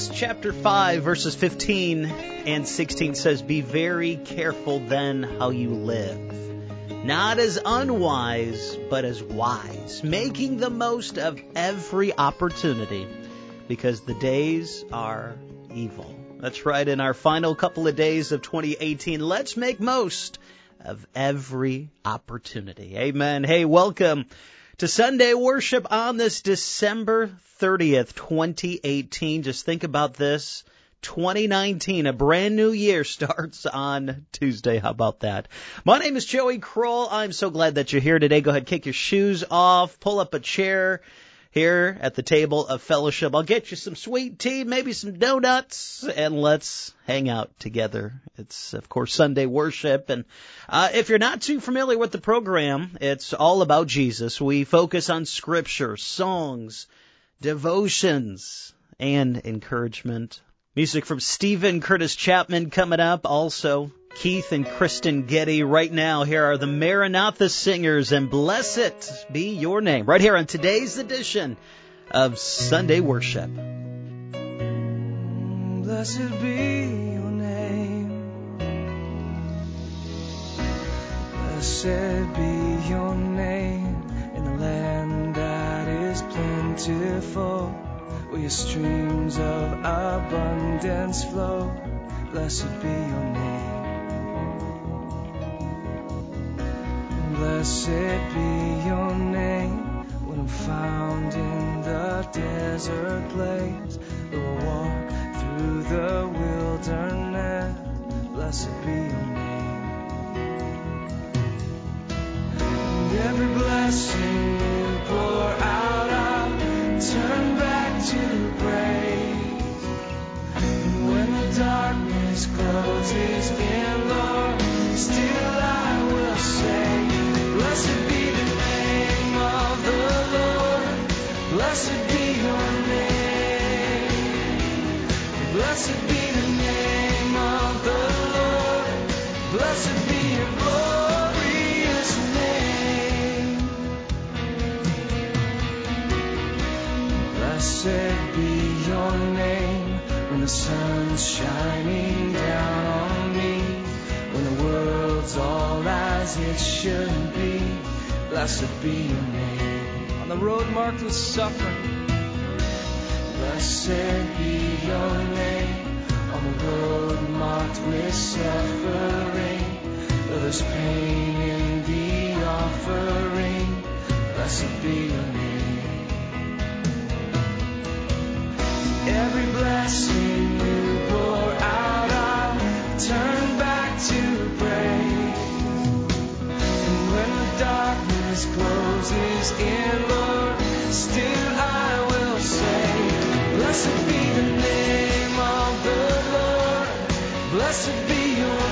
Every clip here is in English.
James chapter 5, verses 15 and 16 says, "Be very careful then how you live, not as unwise, but as wise, making the most of every opportunity, because the days are evil." That's right, in our final couple of days of 2018, let's make most of every opportunity. Amen. Hey, welcome to Sunday worship on this December 30th, 2018. Just think about this. 2019, a brand new year starts on Tuesday. How about that? My name is Joey Kroll. I'm so glad that you're here today. Go ahead, kick your shoes off, pull up a chair here at the table of fellowship. I'll get you some sweet tea, maybe some donuts, and let's hang out together. It's, of course, Sunday worship. And if you're not too familiar with the program, it's all about Jesus. We focus on scripture, songs, devotions, and encouragement. Music from Stephen Curtis Chapman coming up. Also, Keith and Kristen Getty. Right now, here are the Maranatha Singers, and blessed be your name. Right here on today's edition of Sunday Worship. Blessed be your name. Blessed be your name in the land that is plentiful, where your streams of abundance flow. Blessed be your name. Blessed be your name when I'm found in the desert place, though I walk through the wilderness. Blessed be your name. And every blessing you pour out, I'll turn back to praise. And when the darkness closes in, Lord, still I will say, blessed be the name of the Lord. Blessed be your name. Blessed be the name of the Lord. Blessed be your glorious name. Blessed be your name when the sun's shining down on me, when the world's all as it should be. Blessed be your name. On the road marked with suffering, blessed be your name. On the road marked with suffering, though there's pain in the offering, blessed be your name. Every blessing you pour out, I'll turn back to praise. And when the darkness closes in, Lord, still I will say, blessed be the name of the Lord. Blessed be your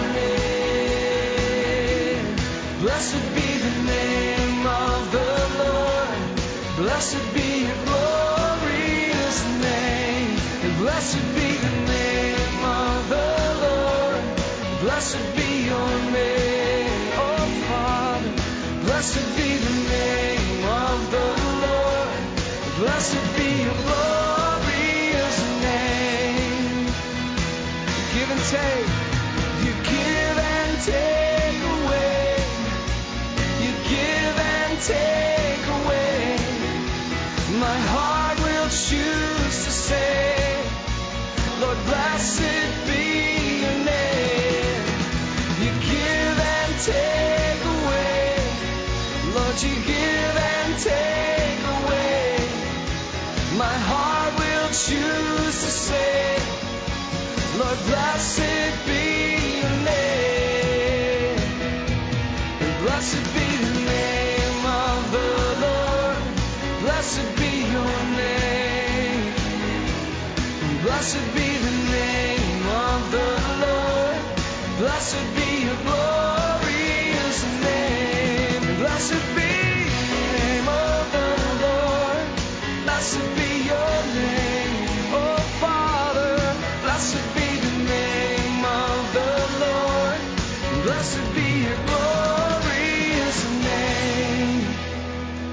name. Blessed be the name of the Lord. Blessed be your glorious name. And blessed be the name of the Lord. Blessed be your name, oh Father. Blessed be the name of the Lord. Blessed be your glorious name. You give and take. You give and take away. You give and take away. My heart will choose to say, Lord, blessed be your name. You give and take away. Lord, you give and take away. My heart will choose to say, Lord, blessed be your name. And blessed be the name of the Lord. Blessed be your name. And blessed be the name of the Lord. Blessed be your glorious name. And blessed be the name of the Lord. Blessed be your name, oh Father. Blessed be the name of the Lord. Blessed be your glorious name.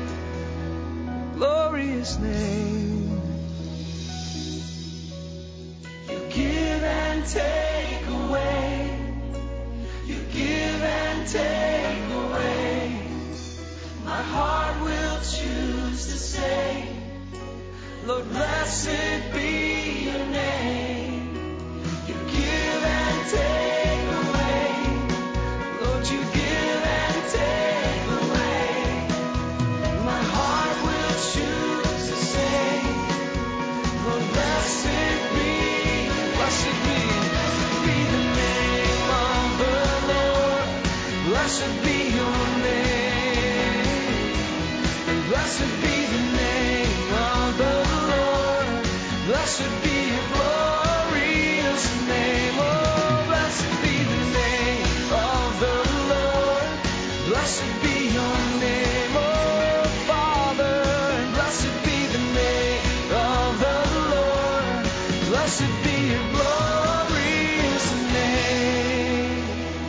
Glorious name. take away. Lord, you give and take away. My heart will choose to say, Lord, blessed be the name of the Lord. Blessed be your name. And blessed be the name of the Lord. Blessed be your glorious name. Oh, blessed be the name of the Lord. Blessed be your name, oh Father. And blessed be the name of the Lord. Blessed be your glorious name.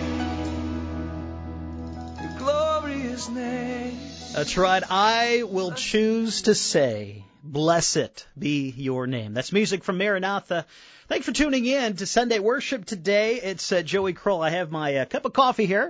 Your glorious name. That's right. I will choose to say, blessed be your name. That's music from Maranatha. Thanks for tuning in to Sunday Worship today. It's Joey Kroll. I have my cup of coffee here.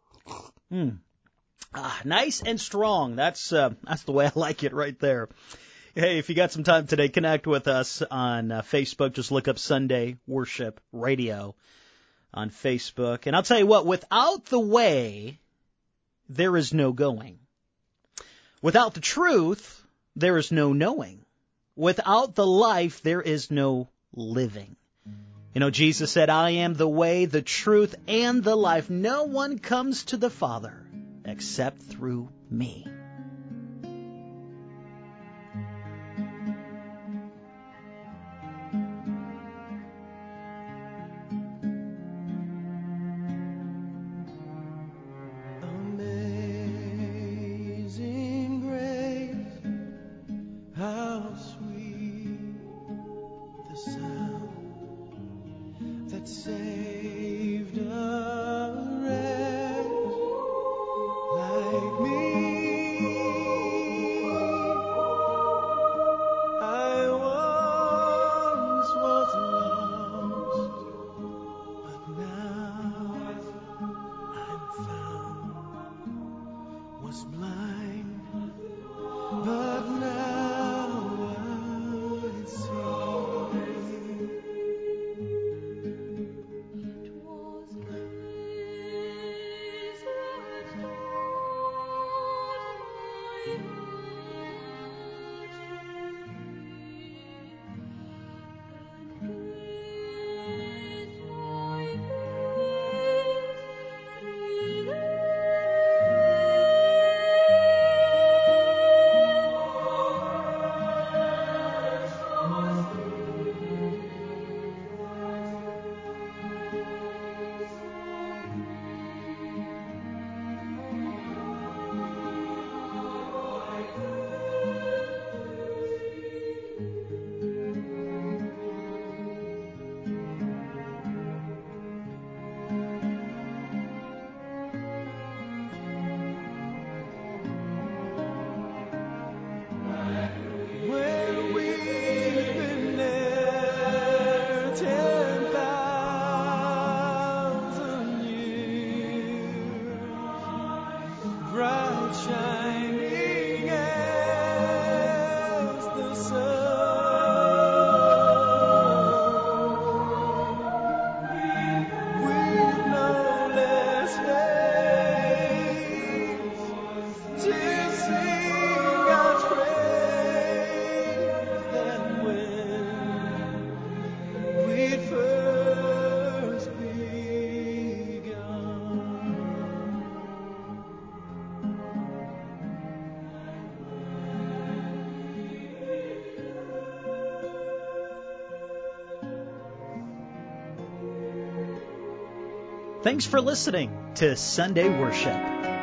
Nice and strong. That's the way I like it right there. Hey, if you got some time today, connect with us on Facebook. Just look up Sunday Worship Radio on Facebook. And I'll tell you what, without the way, there is no going. Without the truth, there is no knowing. Without the life, there is no living. You know, Jesus said, I am the way, the truth, and the life. No one comes to the Father except through me. Amazing grace, how sweet the sound that saved a wretch like me. I once was lost, but now I'm found. Was blind, but now I see. It was grace that taught my heart to flee, and grace my fears when we've been there 10,000 years, bright shining as the sun, with no less faith to sing God's praise than when we'd first begun. Thanks for listening to Sunday Worship.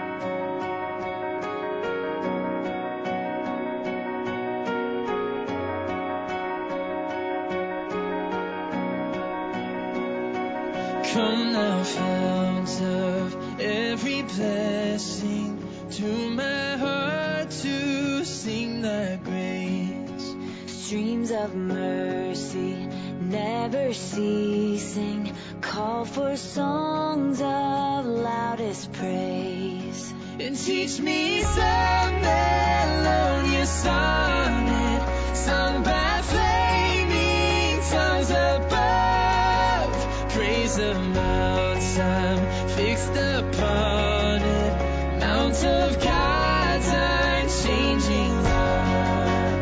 Come now, fount of every blessing, to my heart to sing thy grace. Streams of mercy never ceasing, call for songs of loudest praise. And teach me some melodious sonnet, sung by flaming tongues above. Praise is a mountain I'm fixed upon it, Mount of God's unchanging love.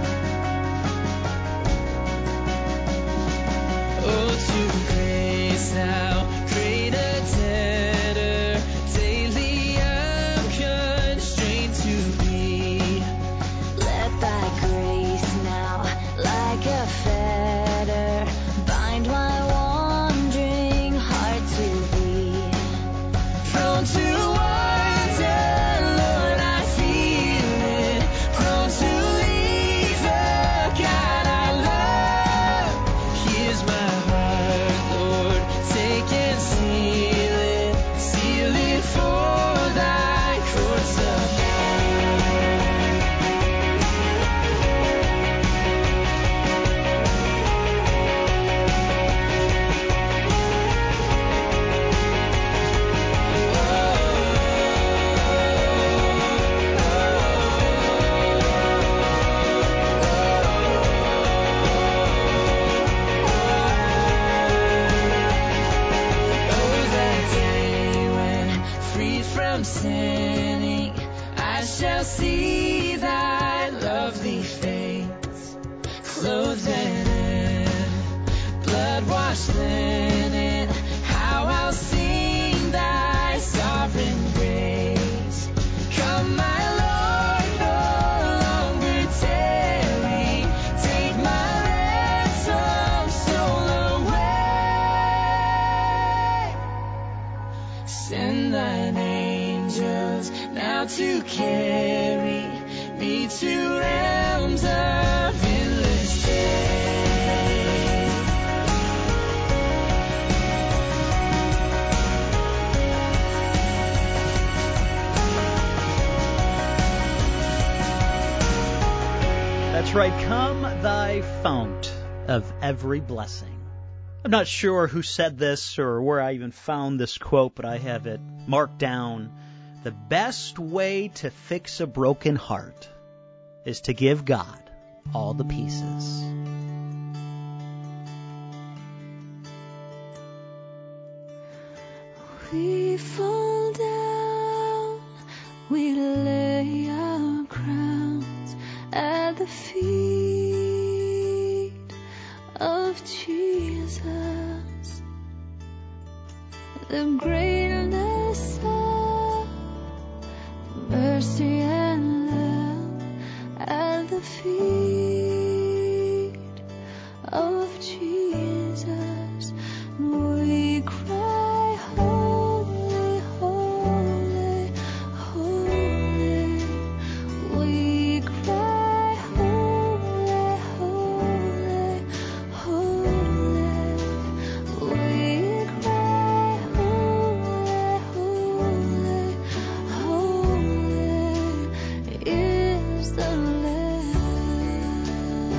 Oh, to grace how great a debtor daily I'm constrained to be. Let thy grace now, like a fetter, bind my wandering heart to thee. Prone to wander, Lord, I feel it. Prone to leave the God I love. Here's my heart, Lord, take and seal it for thy courts above. From sinning, I shall see thy lovely face, clothed in blood-washed linen. How I'll sing thy sovereign grace. Come, my Lord, no longer tarry. Take my ransom soul away. Send thine angels now to carry me to realms of endless day. That's right. Come thy fount of every blessing. I'm not sure who said this or where I even found this quote, but I have it marked down. The best way to fix a broken heart is to give God all the pieces. We fall down, we lay our crowns at the feet of Jesus. The greatness of mercy and love at the feet of Jesus. We cry, holy, holy, holy. We cry, holy, holy, holy. We cry, holy, holy, holy is the Lamb.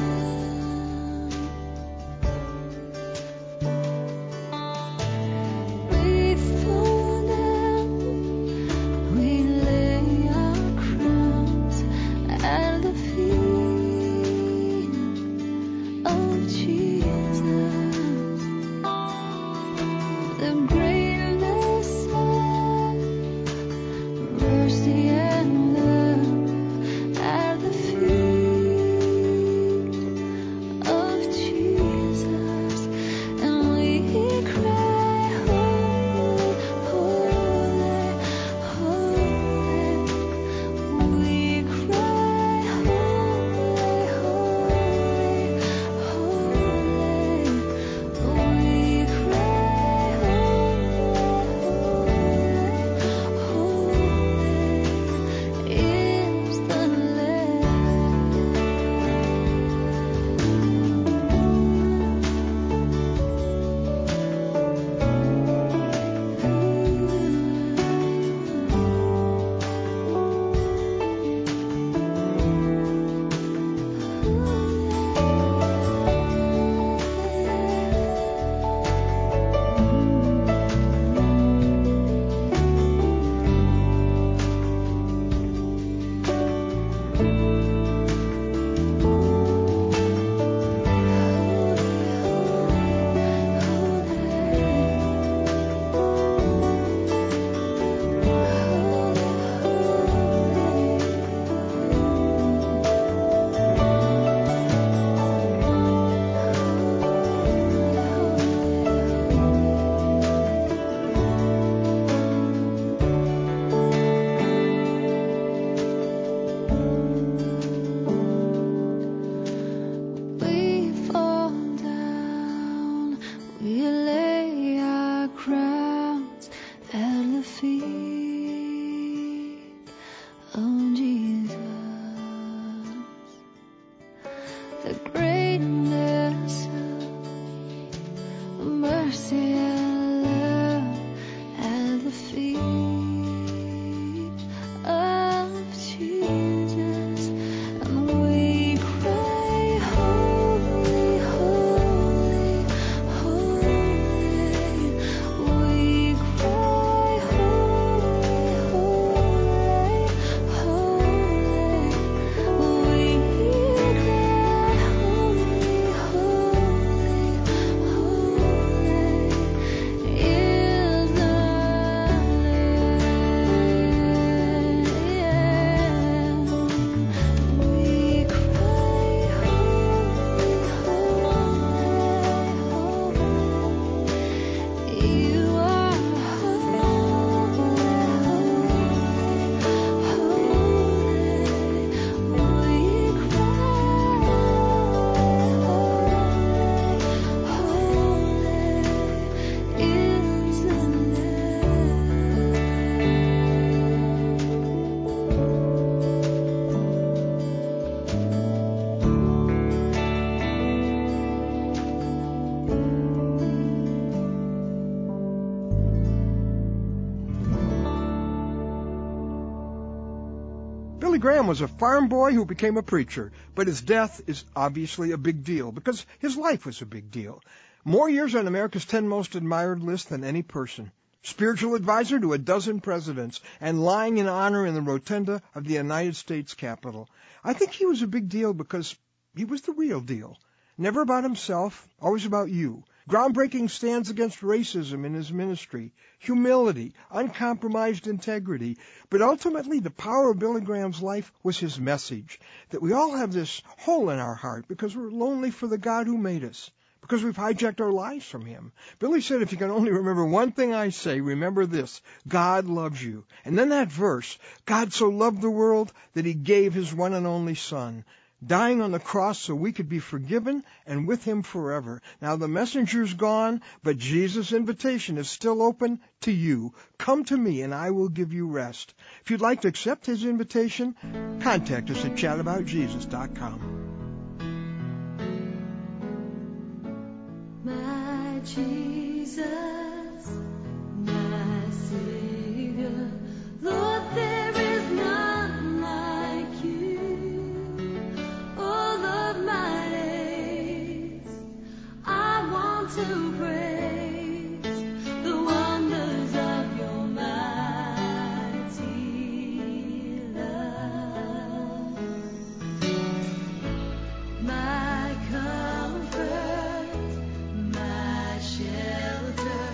Billy Graham was a farm boy who became a preacher, but his death is obviously a big deal because his life was a big deal. More years on America's 10 most admired list than any person. Spiritual advisor to a dozen presidents, and lying in honor in the rotunda of the United States Capitol. I think he was a big deal because he was the real deal. Never about himself, always about you. Groundbreaking stands against racism in his ministry, humility, uncompromised integrity. But ultimately, the power of Billy Graham's life was his message, that we all have this hole in our heart because we're lonely for the God who made us, because we've hijacked our lives from him. Billy said, if you can only remember one thing I say, remember this: God loves you. And then that verse, God so loved the world that he gave his one and only Son, dying on the cross so we could be forgiven and with him forever. Now the messenger's gone, but Jesus' invitation is still open to you. Come to me and I will give you rest. If you'd like to accept his invitation, contact us at chataboutjesus.com. My Jesus, my Savior, Lord, there is none like you. All of my days, I want to praise the wonders of your mighty love. My comfort, my shelter,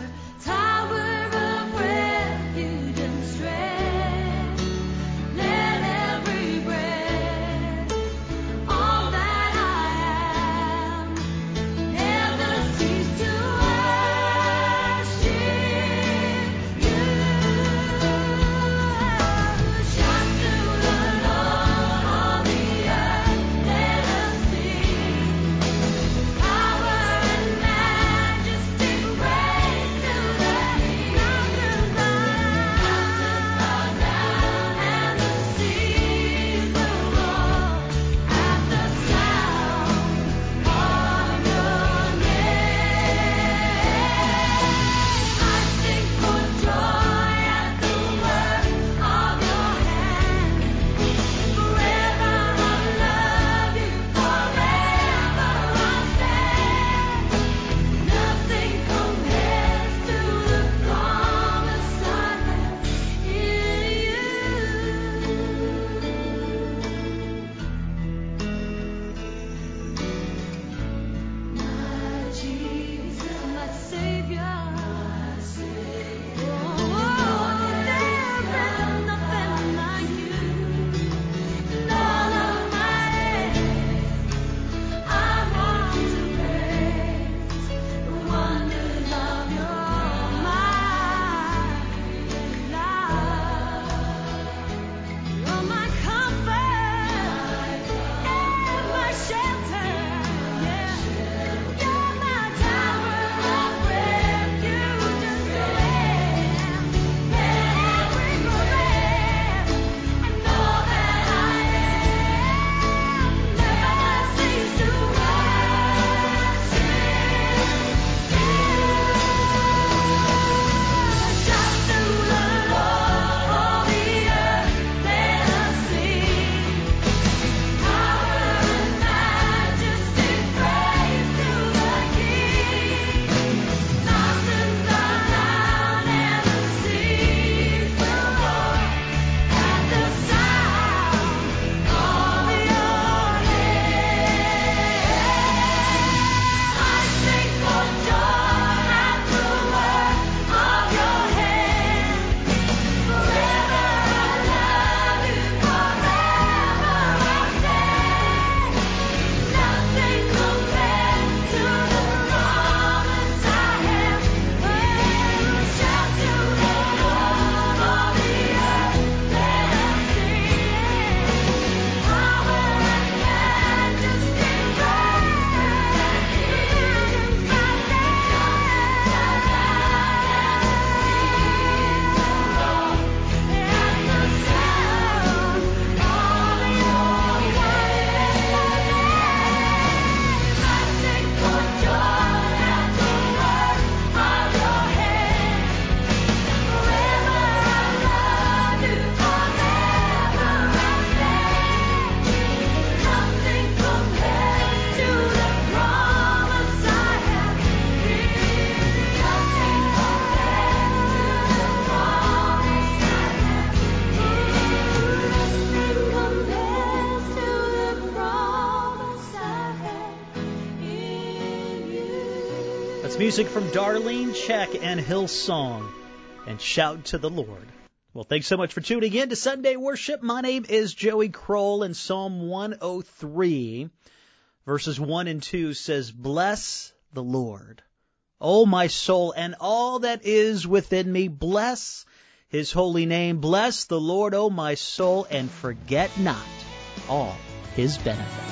That's music from Darlene Check and Hillsong and Shout to the Lord. Well, thanks so much for tuning in to Sunday Worship. My name is Joey Kroll, and Psalm 103, verses 1 and 2 says, Bless the Lord, O my soul, and all that is within me. Bless his holy name. Bless the Lord, O my soul, and forget not all his benefits.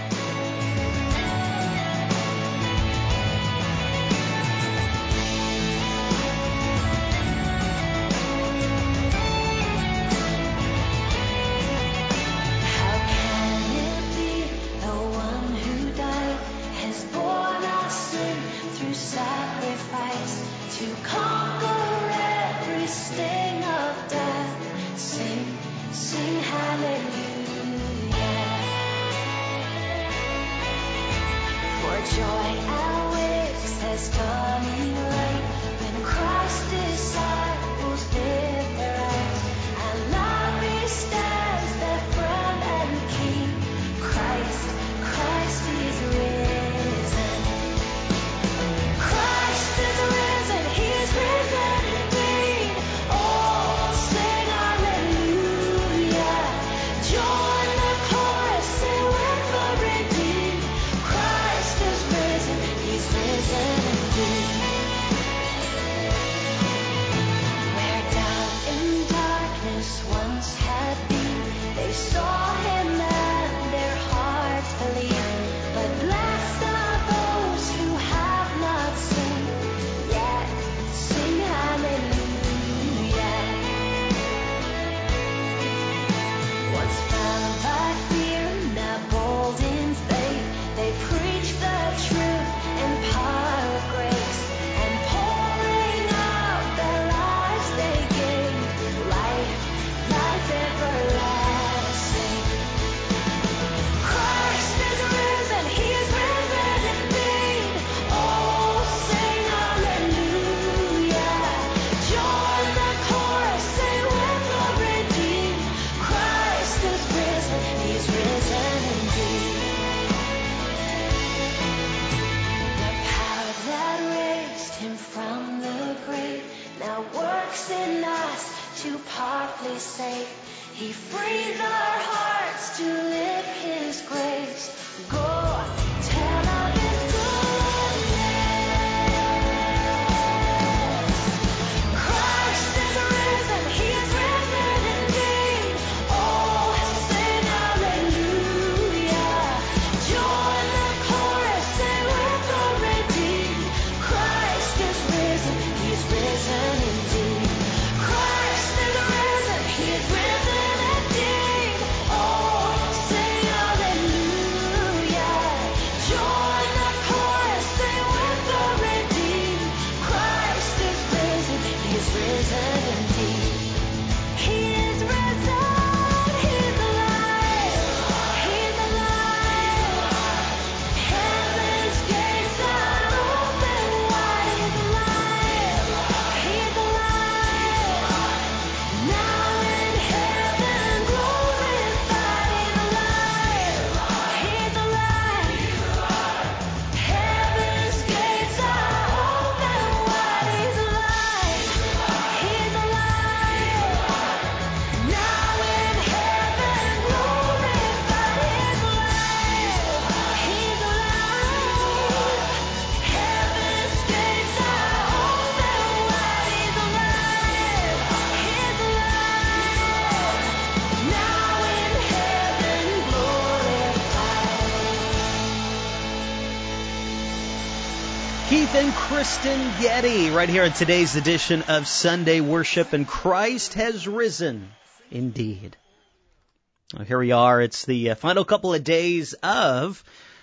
Keith and Kristen Getty right here in today's edition of Sunday Worship, and Christ has risen indeed. Well, here we are. It's the final couple of days of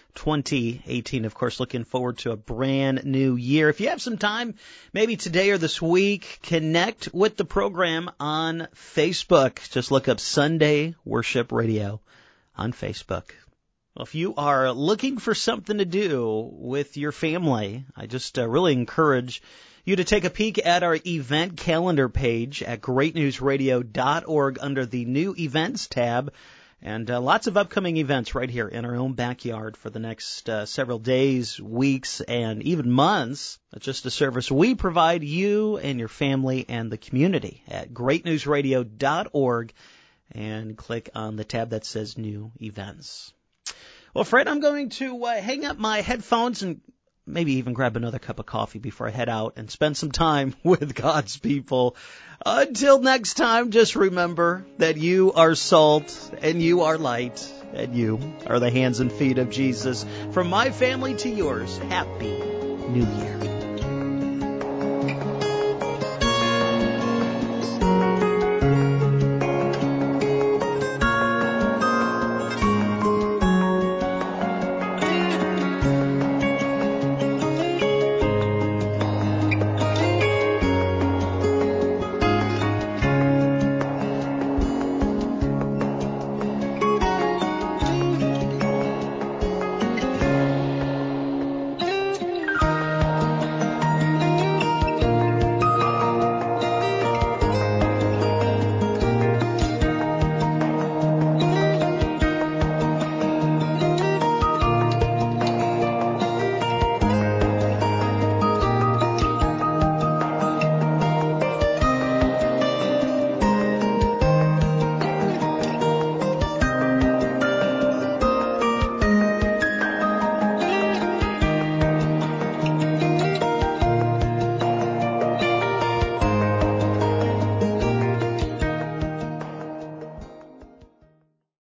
2018. Of course, looking forward to a brand new year. If you have some time, maybe today or this week, connect with the program on Facebook. Just look up Sunday Worship Radio on Facebook. Well, if you are looking for something to do with your family, I just really encourage you to take a peek at our event calendar page at greatnewsradio.org under the new events tab. And lots of upcoming events right here in our own backyard for the next several days, weeks, and even months. It's just a service we provide you and your family and the community at greatnewsradio.org, and click on the tab that says New Events. Well, Fred, I'm going to hang up my headphones and maybe even grab another cup of coffee before I head out and spend some time with God's people. Until next time, just remember that you are salt and you are light and you are the hands and feet of Jesus. From my family to yours, Happy New Year.